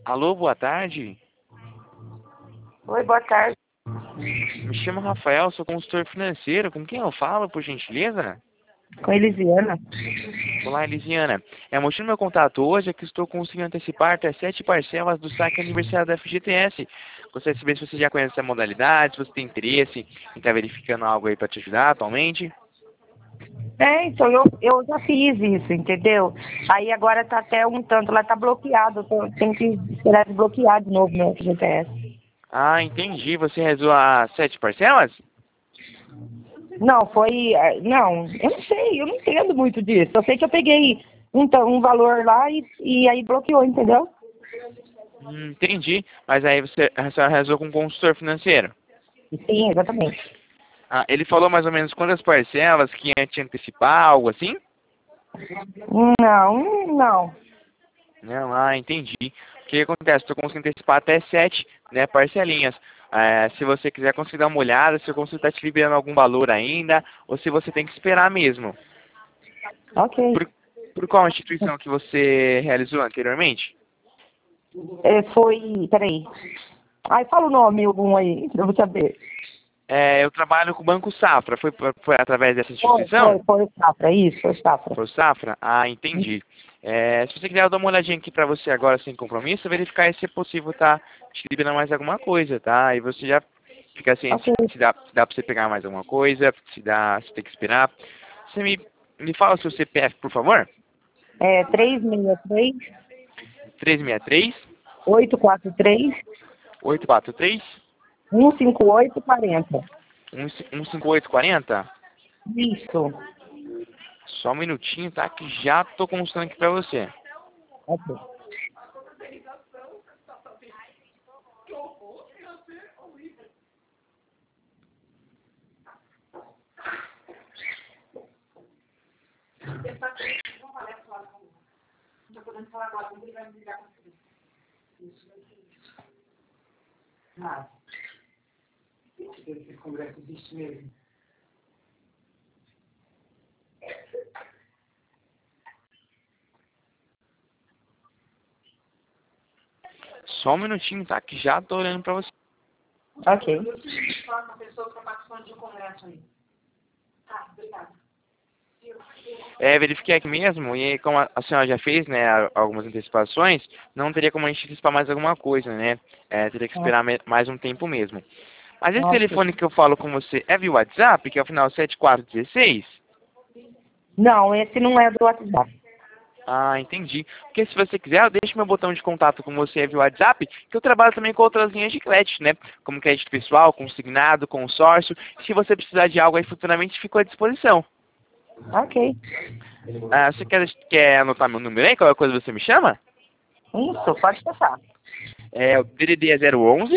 Alô, boa tarde. Oi, boa tarde. Me chamo Rafael, sou consultor financeiro. Com quem eu falo, por gentileza? Com a Elisiana. Olá, Elisiana. O motivo do meu contato hoje é que estou conseguindo antecipar até 7 parcelas do saque aniversário da FGTS. Gostaria de saber se você já conhece essa modalidade, se você tem interesse em estar verificando algo aí para te ajudar atualmente. Então, eu já fiz isso, entendeu? Aí agora tá até um tanto, lá tá bloqueado. Tem que esperar desbloquear de novo meu FGTS. Ah, entendi. Você rezou as 7 parcelas? Não, foi. Não, eu não sei, eu não entendo muito disso. Eu sei que eu peguei um valor lá e aí bloqueou, entendeu? Entendi. Mas aí você só rezou com um consultor financeiro. Sim, exatamente. Ah, ele falou mais ou menos quantas parcelas que ia te antecipar, algo assim? Não, não. Não, entendi. O que acontece? Estou conseguindo antecipar até 7, né, parcelinhas. Se você quiser conseguir dar uma olhada, se eu consigo estar te liberando algum valor ainda, ou se você tem que esperar mesmo. Ok. Por qual instituição que você realizou anteriormente? Foi. Peraí. Ai, fala o nome algum aí, pra eu vou saber. Eu trabalho com o Banco Safra. Foi através dessa Foi, instituição? foi, foi o Safra, isso, foi o Safra. Foi o Safra? Ah, entendi. Se você quiser, eu dou uma olhadinha aqui para você agora sem compromisso, verificar se é possível tá te liberando mais alguma coisa, tá? Aí você já fica ciente Ok. se dá para você pegar mais alguma coisa, se tem que esperar. Você me fala o seu CPF, por favor? 363 363 843 843 15840. 15840. Isso. Só um minutinho, tá? Que já tô consultando aqui para você. Ok. Esse congresso existe mesmo. Só um minutinho, tá? Que já tô olhando para você. Ok. Eu preciso falar com a pessoa que está participando de um congresso aí. Tá, obrigada. Verifiquei aqui mesmo, e como a senhora já fez, né, algumas antecipações, não teria como a gente antecipar mais alguma coisa, né? Teria que esperar mais um tempo mesmo. Mas esse Ok. telefone que eu falo com você é via WhatsApp, que é o final 7416? Não, esse não é do WhatsApp. Ah, entendi. Porque se você quiser, eu deixo meu botão de contato com você via WhatsApp, que eu trabalho também com outras linhas de crédito, né? Como crédito pessoal, consignado, consórcio. Se você precisar de algo aí futuramente, fico à disposição. Ok. Você quer anotar meu número aí? Qualquer coisa você me chama? Isso, pode passar. O DDD é 011,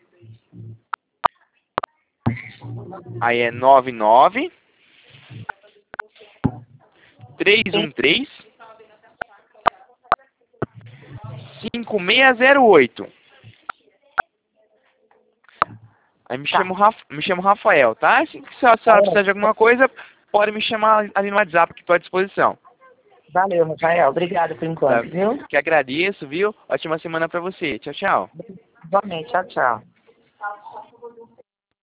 aí é 99 Sim. 313 5608. Aí Tá. me chamo Rafael, tá? Se a senhora precisar de alguma coisa, pode me chamar ali no WhatsApp que estou à disposição. Valeu, Rafael. Obrigada por Tá? enquanto, viu? Que agradeço, viu? Ótima semana pra você. Tchau, tchau. Igualmente. Tchau, tchau.